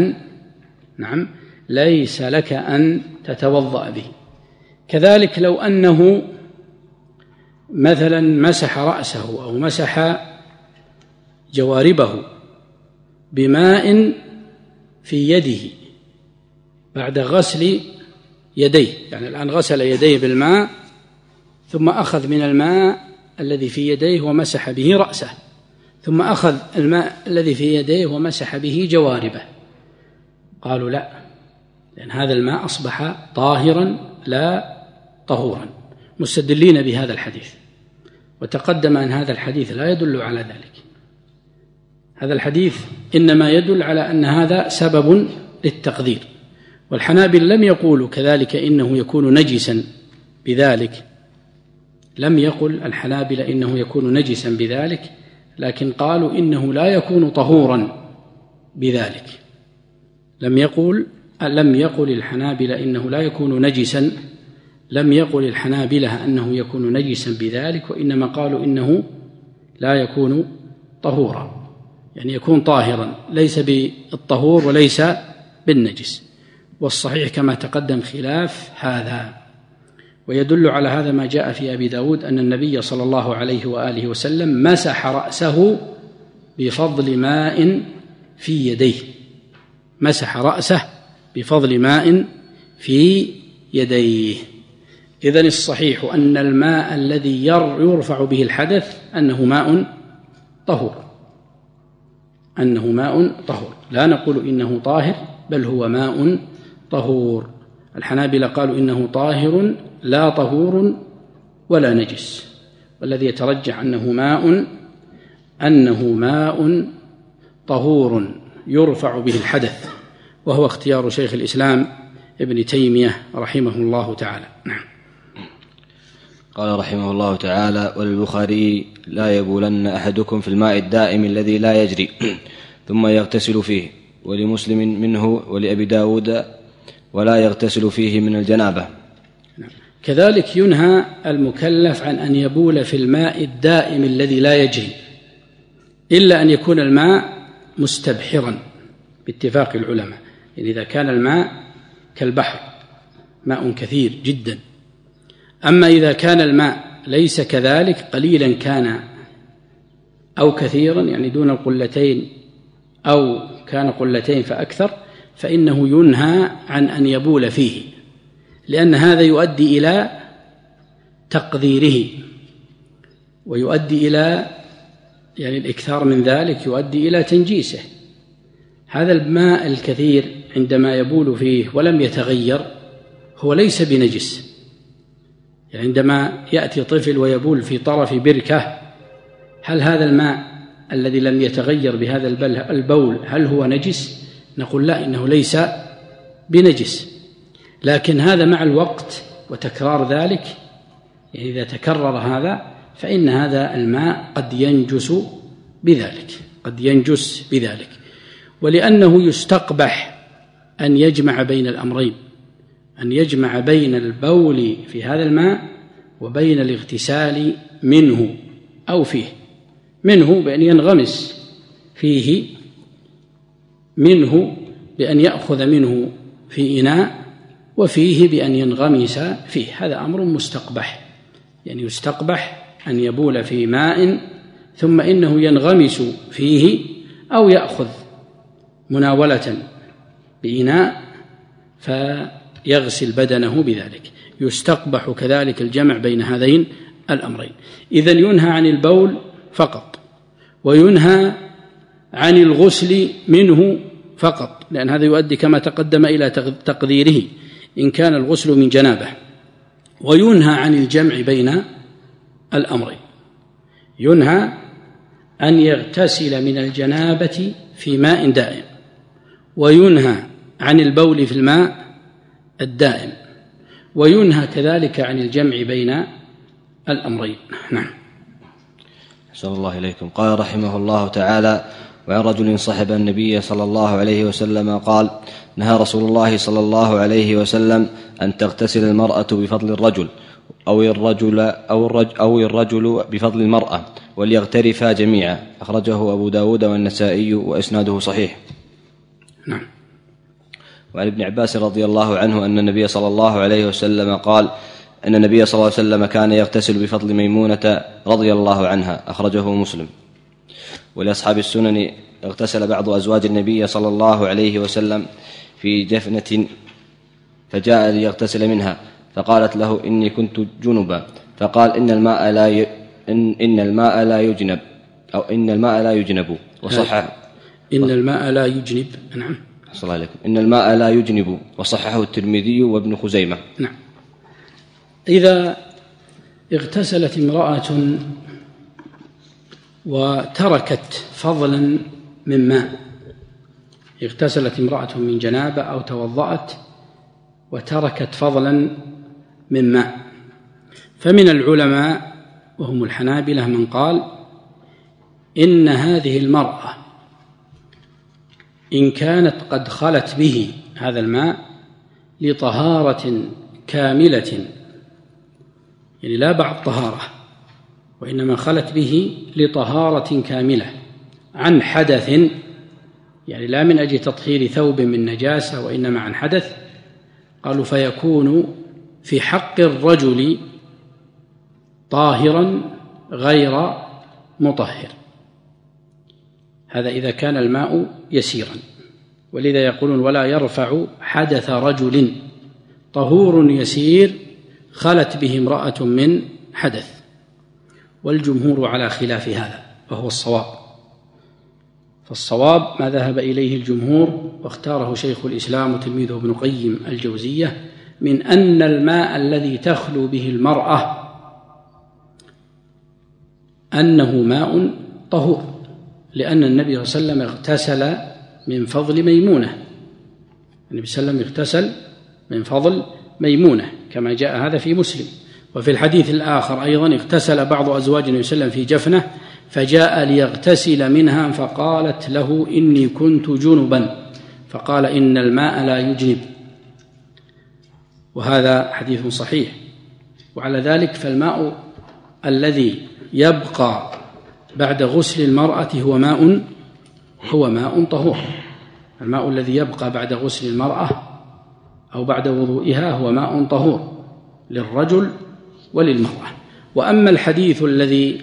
لك أن تتوضأ به. كذلك لو أنه مثلا مسح رأسه أو مسح جواربه بماء في يده بعد غسل يديه، يعني الآن غسل يديه بالماء ثم أخذ من الماء الذي في يديه ومسح به رأسه، ثم أخذ الماء الذي في يديه ومسح به جواربه، قالوا لا، لأن هذا الماء أصبح طاهرا لا طهورا، مستدلين بهذا الحديث. وتقدم أن هذا الحديث لا يدل على ذلك، هذا الحديث إنما يدل على أن هذا سبب للتقدير. والحنابل لم يقولوا كذلك إنه يكون نجسا بذلك، لم يقل الحنابل إنه يكون نجسا بذلك، لكن قالوا إنه لا يكون طهورا بذلك. لم يقل الحنابلة إنه لا يكون نجسا، لم يقل الحنابلة أنه يكون نجسا بذلك، وإنما قالوا إنه لا يكون طهورا، يعني يكون طاهرا ليس بالطهور وليس بالنجس. والصحيح كما تقدم خلاف هذا. ويدل على هذا ما جاء في أبي داود أن النبي صلى الله عليه وآله وسلم مسح رأسه بفضل ماء في يديه، مسح رأسه بفضل ماء في يديه. إذن الصحيح أن الماء الذي يرفع به الحدث أنه ماء طهور، أنه ماء طهور، لا نقول إنه طاهر بل هو ماء طهور. الحنابلة قالوا إنه طاهر لا طهور ولا نجس، والذي يترجح أنه ماء طهور يرفع به الحدث، وهو اختيار شيخ الإسلام ابن تيمية رحمه الله تعالى. نعم. قال رحمه الله تعالى: وللبخاري: لا يبولن أحدكم في الماء الدائم الذي لا يجري ثم يغتسل فيه. ولمسلم منه، ولأبي داود: ولا يغتسل فيه من الجنابة. كذلك ينهى المكلف عن أن يبول في الماء الدائم الذي لا يجري، إلا أن يكون الماء مستبحرا باتفاق العلماء، يعني إذا كان الماء كالبحر ماء كثير جدا. أما إذا كان الماء ليس كذلك، قليلا كان أو كثيرا، يعني دون القلتين أو كان قلتين فأكثر، فإنه ينهى عن أن يبول فيه، لأن هذا يؤدي إلى تقديره، ويؤدي إلى يعني الإكثار من ذلك يؤدي إلى تنجيسه. هذا الماء الكثير عندما يبول فيه ولم يتغير هو ليس بنجس. يعني عندما يأتي طفل ويبول في طرف بركة، هل هذا الماء الذي لم يتغير بهذا البول هل هو نجس؟ نقول لا، إنه ليس بنجس. لكن هذا مع الوقت وتكرار ذلك، يعني إذا تكرر هذا فإن هذا الماء قد ينجس بذلك، ولأنه يستقبح أن يجمع بين الأمرين، أن يجمع بين البول في هذا الماء وبين الاغتسال منه أو فيه، منه بأن ينغمس فيه منه بأن يأخذ منه في إناء وفيه بأن ينغمس فيه، هذا أمر مستقبح، يعني يستقبح أن يبول في ماء ثم إنه ينغمس فيه أو يأخذ مناولة بإناء فيغسل بدنه بذلك. يستقبح كذلك الجمع بين هذين الأمرين. إذن ينهى عن البول فقط، وينهى عن الغسل منه فقط، لأن هذا يؤدي كما تقدم إلى تقديره إن كان الغسل من جنابه. وينهى عن الجمع بين الأمرين، ينهى أن يغتسل من الجنابة في ماء دائم، وينهى عن البول في الماء الدائم، وينهى كذلك عن الجمع بين الأمرين. نعم. أحسن الله إليكم. قال رحمه الله تعالى: وعن رجل صحب النبي صلى الله عليه وسلم قال: نهى رسول الله صلى الله عليه وسلم أن تغتسل المرأة بفضل الرجل أو الرجل بفضل المرأة وليغترفا جميعا. أخرجه أبو داود والنسائي وإسناده صحيح. نعم. وعن ابن عباس رضي الله عنه أن النبي صلى الله عليه وسلم قال أن النبي صلى الله عليه وسلم كان يغتسل بفضل ميمونة رضي الله عنها. أخرجه مسلم. ولأصحاب السنن: اغتسل بعض أزواج النبي صلى الله عليه وسلم في جفنة فجاء ليغتسل منها فقالت له: إني كنت جنبا، فقال: إن الماء لا يجنب، أو إن الماء لا يجنب، وصحح إن الماء لا يجنب. نعم. صلى الله عليكم. إن الماء لا يجنب، وصححه الترمذي وابن خزيمة. نعم. إذا اغتسلت امرأة وتركت فضلا من ماء، اغتسلت امرأة من جنابة أو توضأت وتركت فضلا من ماء، فمن العلماء وهم الحنابلة من قال إن هذه المرأة إن كانت قد خلت به هذا الماء لطهارة كاملة، يعني لا بعض طهارة، وإنما خلت به لطهارة كاملة عن حدث، يعني لا من أجل تطهير ثوب من نجاسة وإنما عن حدث، قالوا فيكون في حق الرجل طاهرا غير مطهر. هذا إذا كان الماء يسيرا، ولذا يقولون: ولا يرفع حدث رجل طهور يسير خلت به امرأة من حدث. والجمهور على خلاف هذا، وهو الصواب. فالصواب ما ذهب إليه الجمهور واختاره شيخ الإسلام وتلميذه ابن قيم الجوزية من أن الماء الذي تخلو به المرأة أنه ماء طهور، لأن النبي صلى الله عليه وسلم اغتسل من فضل ميمونة، النبي صلى الله عليه وسلم اغتسل من فضل ميمونة كما جاء هذا في مسلم. وفي الحديث الآخر أيضا: اغتسل بعض أزواج النبي صلى الله عليه وسلم في جفنة فجاء ليغتسل منها فقالت له: إني كنت جنبا، فقال: إن الماء لا يجنب. وهذا حديث صحيح. وعلى ذلك فالماء الذي يبقى بعد غسل المرأة هو ماء طهور. الماء الذي يبقى بعد غسل المرأة أو بعد وضوئها هو ماء طهور للرجل وللمرأة. وأما الحديث الذي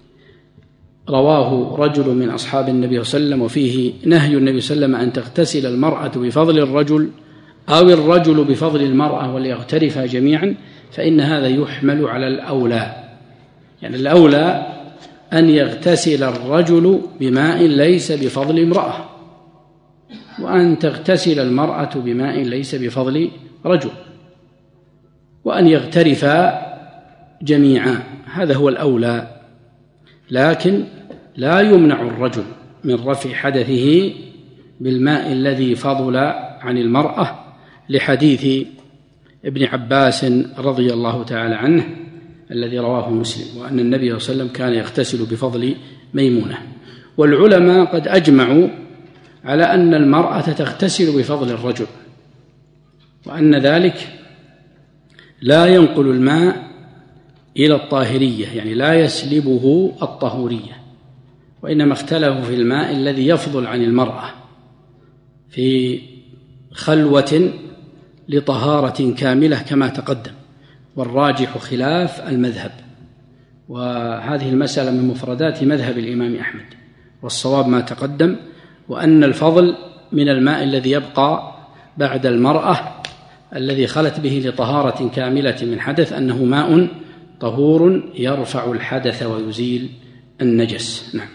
رواه رجل من أصحاب النبي صلى الله عليه وسلم وفيه نهي النبي صلى الله عليه وسلم أن تغتسل المرأة بفضل الرجل أو الرجل بفضل المرأة وليغترفا جميعا، فإن هذا يحمل على الأولى، يعني الأولى أن يغتسل الرجل بماء ليس بفضل امرأة، وأن تغتسل المرأة بماء ليس بفضل رجل، وأن يغترفا جميعا، هذا هو الأولى. لكن لا يمنع الرجل من رفع حدثه بالماء الذي فضل عن المرأة، لحديث ابن عباس رضي الله تعالى عنه الذي رواه مسلم، وأن النبي صلى الله عليه وسلم كان يغتسل بفضل ميمونة. والعلماء قد أجمعوا على أن المرأة تغتسل بفضل الرجل، وأن ذلك لا ينقل الماء إلى الطاهرية، يعني لا يسلبه الطهورية، وإنما اختلفوا في الماء الذي يفضل عن المرأة، في خلوة لطهارة كاملة كما تقدم، والراجح خلاف المذهب، وهذه المسألة من مفردات مذهب الإمام أحمد، والصواب ما تقدم، وأن الفضل من الماء الذي يبقى بعد المرأة الذي خلت به لطهارة كاملة من حدث أنه ماء طهور يرفع الحدث ويزيل النجس. نعم.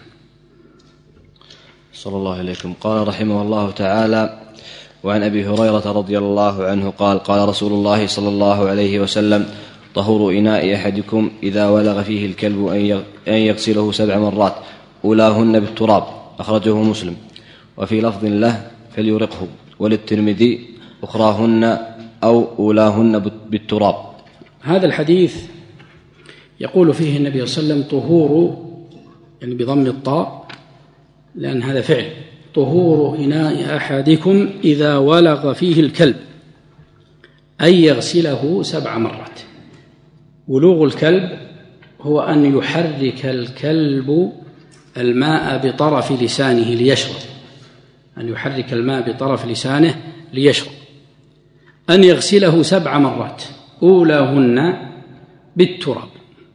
صلى الله عليكم. قال رحمه الله تعالى: وعن أبي هريرة رضي الله عنه قال: قال رسول الله صلى الله عليه وسلم: طهور إناء أحدكم إذا ولغ فيه الكلب أن يغسله 7 مرات أولاهن بالتراب. أخرجه مسلم. وفي لفظ له: فليرقه. وللترمذي: أخراهن أو أولاهن بالتراب. هذا الحديث يقول فيه النبي صلى الله عليه وسلم طهور، يعني بضم الطاء لأن هذا فعل، طهور إناء أحدكم إذا ولغ فيه الكلب أن يغسله 7 مرات. ولوغ الكلب هو أن يحرك الكلب الماء بطرف لسانه ليشرب، أن يحرك الماء بطرف لسانه ليشرب. أن يغسله 7 مرات أولاهن بالتراب.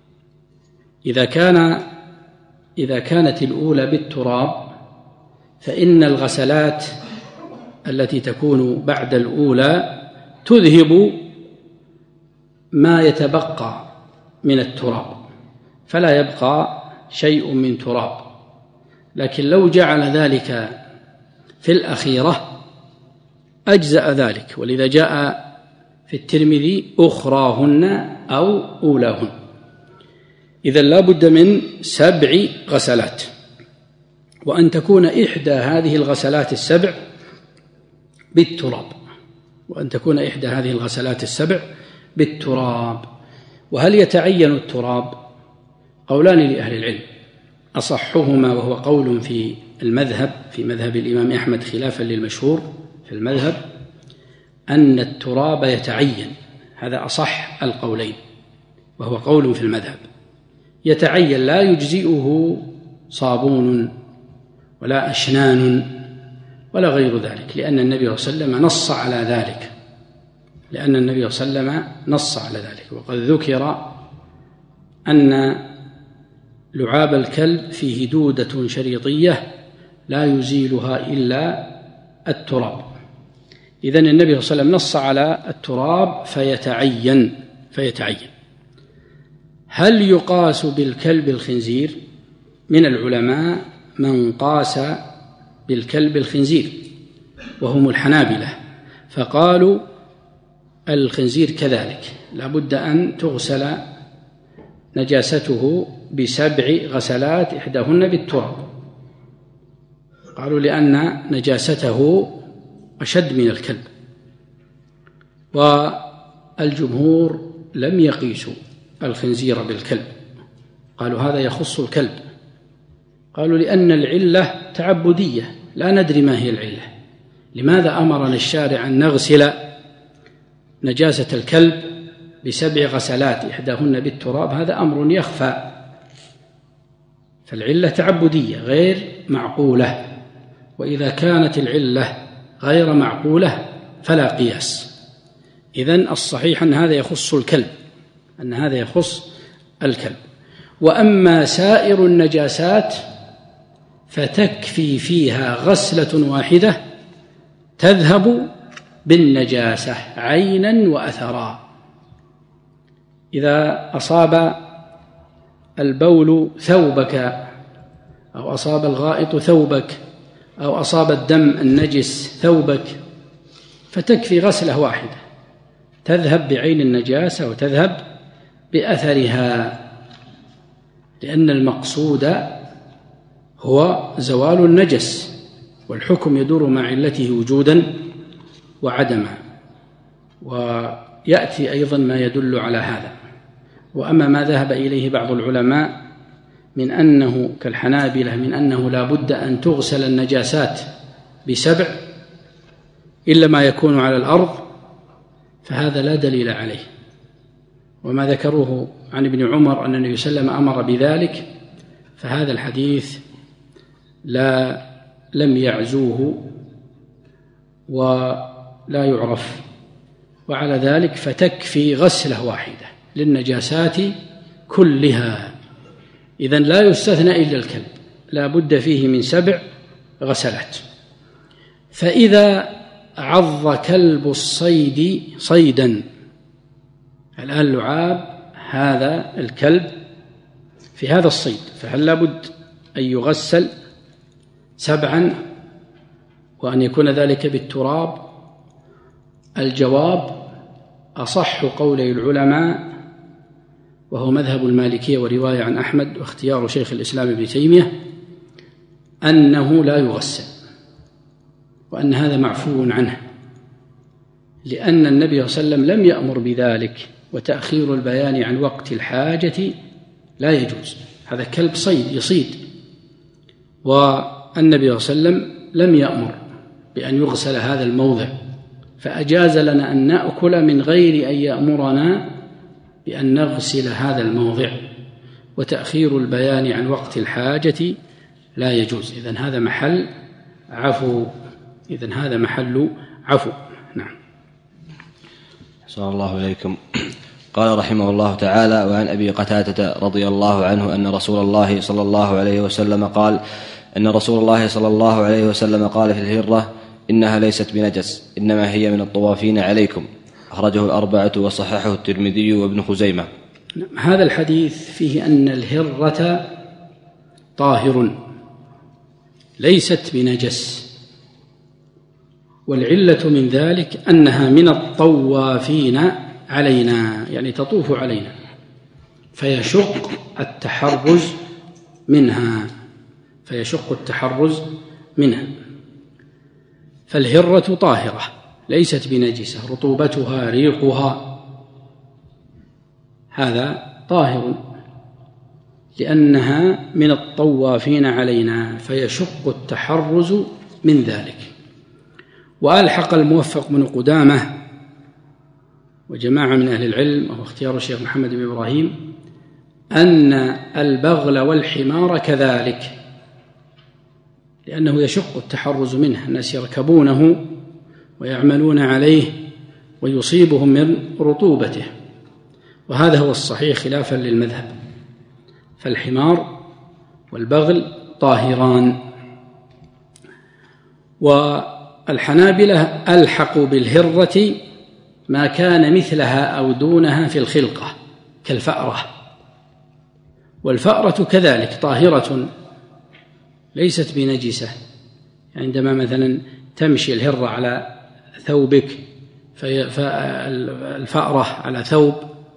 إذا كانت الأولى بالتراب فإن الغسلات التي تكون بعد الأولى تذهب ما يتبقى من التراب، فلا يبقى شيء من تراب. لكن لو جعل ذلك في الأخيرة أجزأ ذلك، ولذا جاء في الترمذي: أخراهن أو أولاهن. إذن لا بد من 7 غسلات، وأن تكون إحدى هذه الغسلات 7 بالتراب، وهل يتعين التراب؟ قولان لأهل العلم، أصحهما وهو قول في مذهب الإمام أحمد خلافا للمشهور في المذهب، أن التراب يتعين، هذا أصح القولين، وهو قول في المذهب يتعين، لا يجزئه صابون ولا أشنان ولا غير ذلك، لأن النبي صلى الله عليه وسلم نص على ذلك. وقد ذكر أن لعاب الكلب فيه دودة شريطية لا يزيلها إلا التراب. إذن النبي صلى الله عليه وسلم نص على التراب فيتعين. هل يقاس بالكلب الخنزير؟ من العلماء من قاس بالكلب الخنزير وهم الحنابلة، فقالوا الخنزير كذلك لا بد أن تغسل نجاسته ب7 غسلات إحداهن بالتراب، قالوا لأن نجاسته أشد من الكلب. والجمهور لم يقيسوا الخنزير بالكلب، قالوا هذا يخص الكلب، قالوا لأن العلة تعبدية لا ندري ما هي العلة، لماذا أمرنا الشارع أن نغسل نجاسة الكلب ب7 غسلات إحداهن بالتراب؟ هذا أمر يخفى، فالعلة تعبدية غير معقولة، وإذا كانت العلة غير معقولة فلا قياس. إذن الصحيح أن هذا يخص الكلب. وأما سائر النجاسات فتكفي فيها غسلة واحدة تذهب بالنجاسة عينا وأثرا. إذا أصاب البول ثوبك أو أصاب الغائط ثوبك أو أصاب الدم النجس ثوبك فتكفي غسلة واحدة تذهب بعين النجاسة وتذهب بأثرها، لأن المقصود هو زوال النجس، والحكم يدور مع علته وجودا وعدما، ويأتي أيضا ما يدل على هذا. وأما ما ذهب إليه بعض العلماء من أنه كالحنابلة من أنه لا بد أن تغسل النجاسات ب7 إلا ما يكون على الأرض، فهذا لا دليل عليه. وما ذكروه عن ابن عمر أن النبي صلى الله عليه وسلم أمر بذلك، فهذا الحديث لم يعزوه ولا يعرف، وعلى ذلك فتكفي غسلة واحدة للنجاسات كلها. إذن لا يستثنى إلا الكلب، لا بد فيه من 7 غسلات. فإذا عض كلب الصيد صيدا، الآن لعاب هذا الكلب في هذا الصيد، فهل لابد أن يغسل 7 وأن يكون ذلك بالتراب؟ الجواب أصح قولي العلماء، وهو مذهب المالكية ورواية عن أحمد واختيار شيخ الإسلام ابن تيمية، أنه لا يغسل، وأن هذا معفو عنه، لأن النبي صلى الله عليه وسلم لم يأمر بذلك، وتأخير البيان عن وقت الحاجة لا يجوز. هذا كلب صيد يصيد، والنبي صلى الله عليه وسلم لم يأمر بأن يغسل هذا الموضع، فأجاز لنا أن نأكل من غير أن يأمرنا بأن نغسل هذا الموضع، وتأخير البيان عن وقت الحاجة لا يجوز. إذن هذا محل عفو، نعم. صلى الله عليكم. قال رحمه الله تعالى: وعن أبي قتادة رضي الله عنه أن رسول الله صلى الله عليه وسلم قال: إن رسول الله صلى الله عليه وسلم قال في الهرة: إنها ليست بنجس، إنما هي من الطوافين عليكم. أخرجه الأربعة وصححه الترمذي وابن خزيمة. هذا الحديث فيه أن الهرة طاهر ليست بنجس، والعلة من ذلك أنها من الطوافين علينا، يعني تطوف علينا، فيشق التحرز منها. فالهرة طاهرة ليست بنجسة، رطوبتها ريقها هذا طاهر، لأنها من الطوافين علينا، فيشق التحرز من ذلك. وألحق الموفق بن قدامة وجماعة من أهل العلم، وهو اختيار الشيخ محمد بن إبراهيم، أن البغل والحمار كذلك، لأنه يشق التحرز منه، الناس يركبونه ويعملون عليه ويصيبهم من رطوبته، وهذا هو الصحيح خلافا للمذهب. فالحمار والبغل طاهران. والحنابلة ألحقوا بالهرة ما كان مثلها أو دونها في الخلقة كالفأرة، والفأرة كذلك طاهرة ليست بنجسة. عندما مثلا تمشي الهرة على ثوبك فالفأرة على ثوب،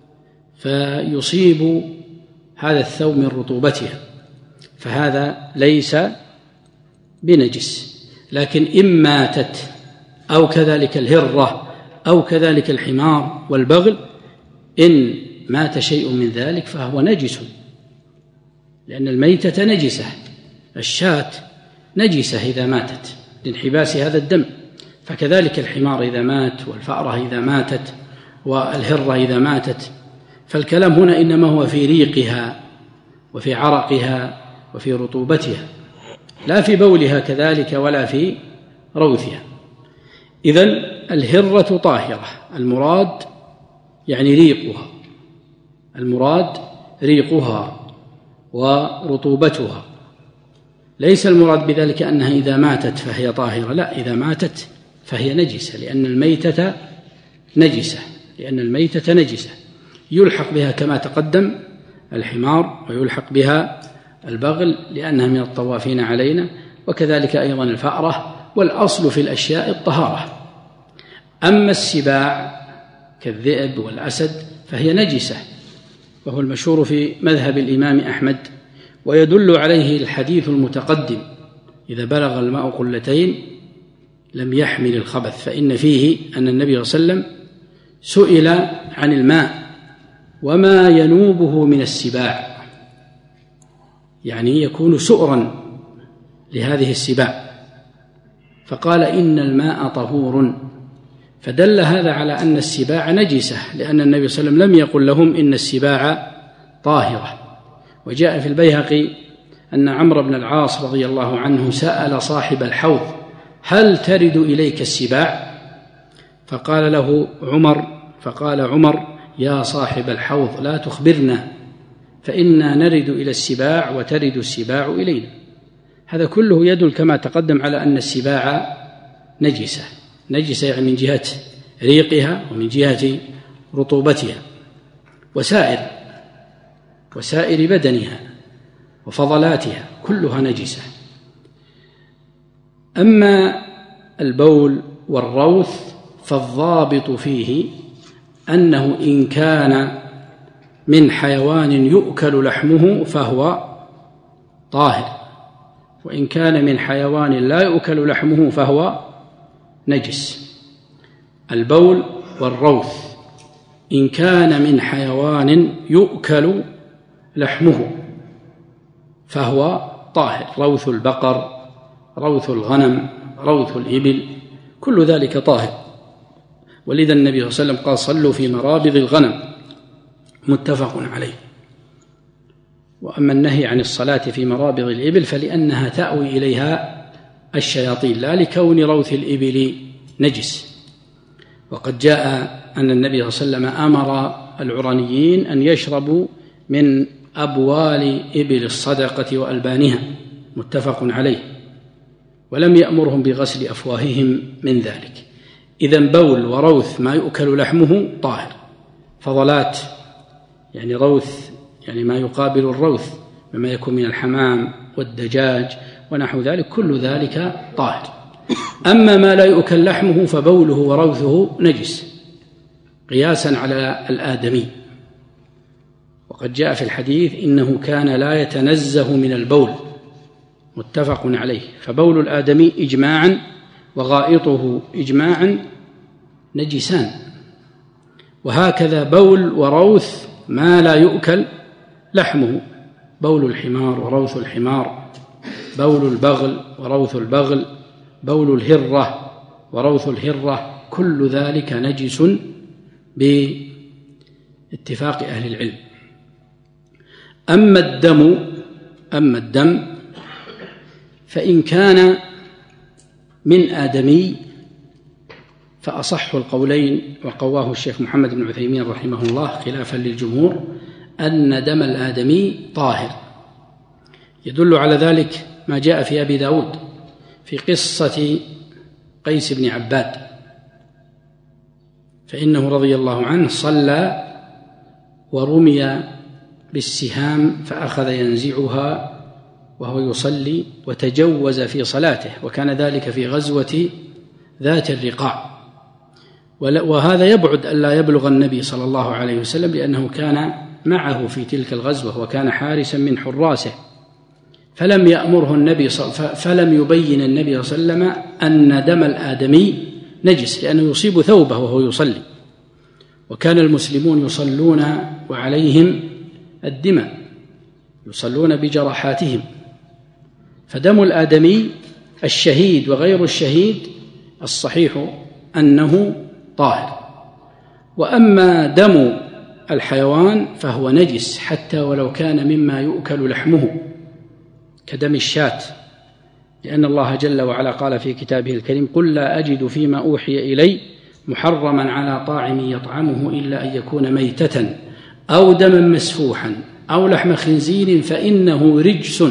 فيصيب هذا الثوب من رطوبتها، فهذا ليس بنجس. لكن إن ماتت أو كذلك الهرة أو كذلك الحمار والبغل، إن مات شيء من ذلك فهو نجس، لأن الميتة نجسة، الشاة نجسة إذا ماتت لانحباس هذا الدم، فكذلك الحمار إذا مات، والفأرة إذا ماتت، والهرة إذا ماتت. فالكلام هنا إنما هو في ريقها وفي عرقها وفي رطوبتها، لا في بولها كذلك ولا في روثها. إذن الهرة طاهرة، المراد يعني ريقها، المراد ريقها ورطوبتها، ليس المراد بذلك أنها إذا ماتت فهي طاهرة، لا، إذا ماتت فهي نجسة، لأن الميتة نجسة، يلحق بها كما تقدم الحمار، ويلحق بها البغل لأنها من الطوافين علينا، وكذلك أيضا الفأرة، والأصل في الأشياء الطهارة. أما السباع كالذئب والأسد فهي نجسة، وهو المشهور في مذهب الإمام أحمد، ويدل عليه الحديث المتقدم: إذا بلغ الماء قلتين لم يحمل الخبث، فإن فيه أن النبي صلى الله عليه وسلم سئل عن الماء وما ينوبه من السباع، يعني يكون سؤرا لهذه السباع، فقال: إن الماء طهور، فدل هذا على أن السباع نجسة، لأن النبي صلى الله عليه وسلم لم يقل لهم إن السباع طاهرة. وجاء في البيهقي أن عمرو بن العاص رضي الله عنه سأل صاحب الحوض هل ترد إليك السباع؟ فقال عمر يا صاحب الحوض لا تخبرنا فإنا نرد إلى السباع وترد السباع إلينا. هذا كله يدل كما تقدم على أن السباع نجسة يعني من جهة ريقها ومن جهة رطوبتها وسائر بدنها وفضلاتها كلها نجسة. أما البول والروث فالضابط فيه أنه إن كان من حيوان يؤكل لحمه فهو طاهر، وإن كان من حيوان لا يؤكل لحمه فهو نجس. البول والروث إن كان من حيوان يؤكل لحمه فهو طاهر، روث البقر، روث الغنم، روث الإبل، كل ذلك طاهر. ولذا النبي صلى الله عليه وسلم قال صلوا في مرابض الغنم، متفق عليه. وأما النهي عن الصلاة في مرابض الإبل فلأنها تأوي إليها الشياطين لا لكون روث الإبل نجس. وقد جاء أن النبي صلى الله عليه وسلم أمر العرنيين أن يشربوا من أبوال إبل الصدقة وألبانها، متفق عليه، ولم يأمرهم بغسل أفواههم من ذلك. إذن بول وروث ما يؤكل لحمه طاهر. فضلات يعني روث يعني ما يقابل الروث مما يكون من الحمام والدجاج ونحو ذلك، كل ذلك طاهر. أما ما لا يؤكل لحمه فبوله وروثه نجس قياسا على الآدمي. وقد جاء في الحديث إنه كان لا يتنزه من البول، متفق عليه. فبول الآدمي إجماعا وغائطه إجماعا نجسان، وهكذا بول وروث ما لا يؤكل لحمه، بول الحمار وروث الحمار، بول البغل وروث البغل، بول الهرة وروث الهرة، كل ذلك نجس باتفاق أهل العلم. أما الدم فإن كان من آدمي فأصح القولين وقواه الشيخ محمد بن عثيمين رحمه الله خلافا للجمهور أن دم الآدمي طاهر. يدل على ذلك ما جاء في أبي داود في قصة قيس بن عباد، فإنه رضي الله عنه صلى ورمي بالسهام فأخذ ينزعها وهو يصلي وتجوز في صلاته، وكان ذلك في غزوة ذات الرقاع. وهذا يبعد ألا يبلغ النبي صلى الله عليه وسلم، لأنه كان معه في تلك الغزوة وكان حارسا من حراسه، فلم يأمره النبي فلم يبين النبي صلى الله عليه وسلم أن دم الآدمي نجس، لأنه يصيب ثوبه وهو يصلي، وكان المسلمون يصلون وعليهم الدماء، يصلون بجراحاتهم. فدم الآدمي الشهيد وغير الشهيد الصحيح أنه طاهر. وأما دم الحيوان فهو نجس حتى ولو كان مما يؤكل لحمه كدم الشاة، لأن الله جل وعلا قال في كتابه الكريم قل لا أجد فيما أوحي إلي محرما على طاعم يطعمه إلا أن يكون ميتة أو دما مسفوحا أو لحم خنزير فإنه رجس.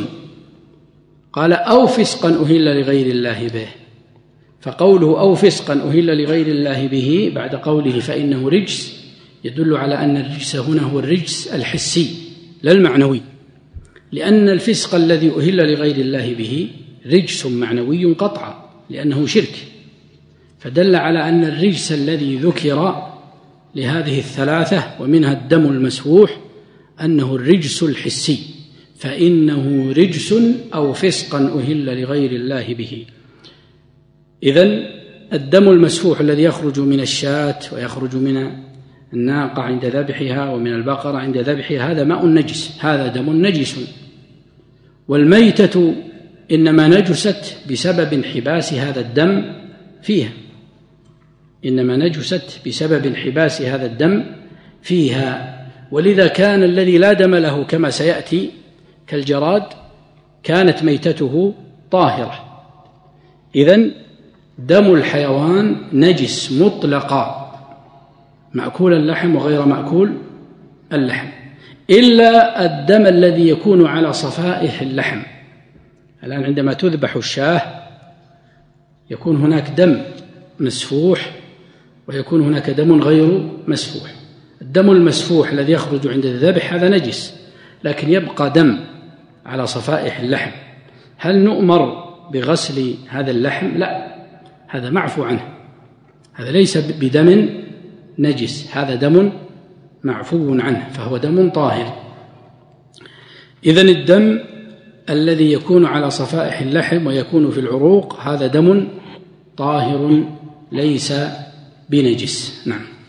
قال أو فسقا أهل لغير الله به، فقوله أو فسقا أهل لغير الله به بعد قوله فإنه رجس يدل على أن الرجس هنا هو الرجس الحسي لا المعنوي، لأن الفسق الذي أهل لغير الله به رجس معنوي قطعا لأنه شرك، فدل على أن الرجس الذي ذكر لهذه الثلاثة ومنها الدم المسفوح أنه الرجس الحسي، فإنه رجس أو فسقا أهل لغير الله به. إذن الدم المسفوح الذي يخرج من الشاة ويخرج من الناقة عند ذبحها ومن البقرة عند ذبحها هذا ماء نجس، هذا دم نجس. والميتة إنما نجست بسبب انحباس هذا الدم فيها، إنما نجست بسبب انحباس هذا الدم فيها. ولذا كان الذي لا دم له كما سيأتي كالجراد كانت ميتته طاهرة. إذن دم الحيوان نجس مطلقا، مأكول اللحم وغير مأكول اللحم، إلا الدم الذي يكون على صفائح اللحم. الآن عندما تذبح الشاة يكون هناك دم مسفوح ويكون هناك دم غير مسفوح. الدم المسفوح الذي يخرج عند الذبح هذا نجس، لكن يبقى دم على صفائح اللحم. هل نؤمر بغسل هذا اللحم؟ لا، هذا معفو عنه، هذا ليس بدم نجس، هذا دم معفو عنه، فهو دم طاهر. إذن الدم الذي يكون على صفائح اللحم ويكون في العروق هذا دم طاهر ليس بنجس. نعم.